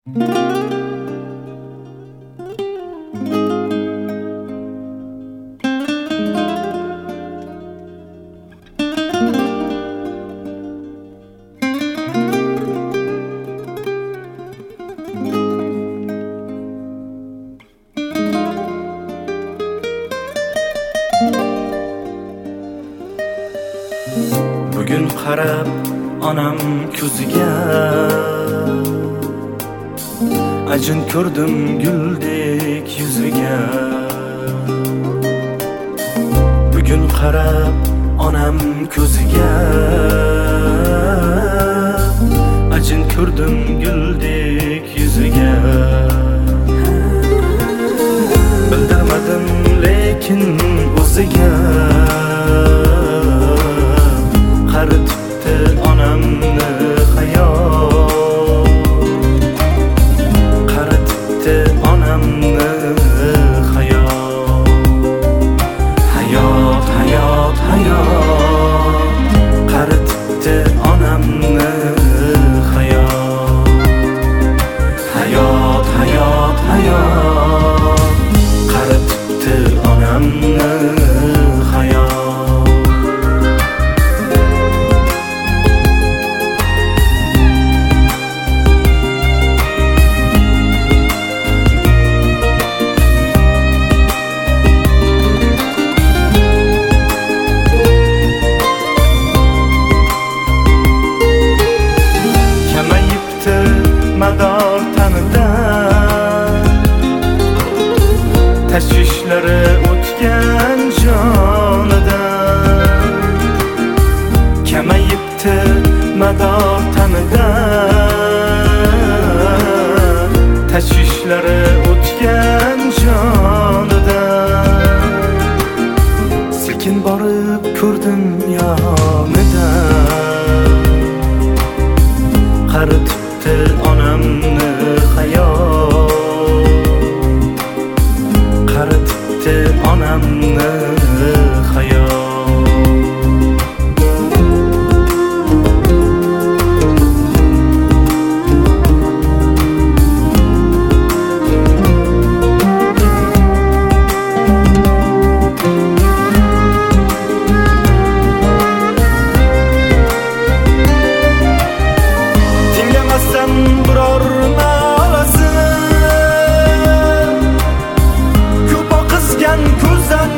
Bugun qarab onam ko'ziga ajin ko'rdim guldek yuziga. Bugun qarab onam ko'ziga ajin ko'rdim guldek yuziga. Bildirmadim lekin o'ziga qaritibdi onamni hayot, qaritibdi onamni hayot. Hayot, hayot, hayot, qaritibdi onamni hayot. Hayot, hayot, hayot, qaritibdi onamni hayot. Mador tanida tashvishlari o'tgan jonida. Kamayibdi mador tanida tashvishlari o'tgan jonida. Sekin borib ko'rdim yonida qaritibdi onamni hayot, qaritibdi onamni hayot. Biror nolasin ko'p oqizgan ko'zdan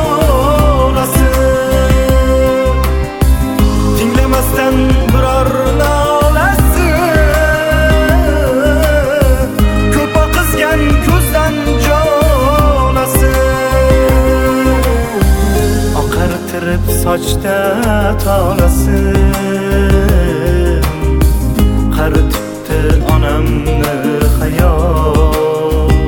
jo'rasin. Tinglamasdan biror nolasin ko'p oqizgan ko'zdan jo'rasin. Oqartirib sochda tolasin qaritibdi onamni hayot,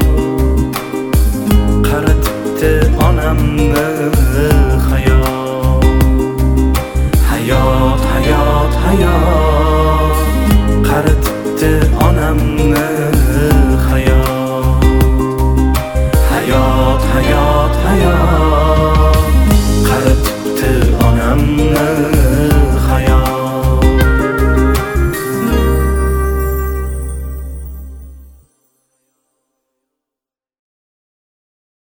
qaritibdi onamni hayot. Hayot, hayot, hayot, qaritibdi onamni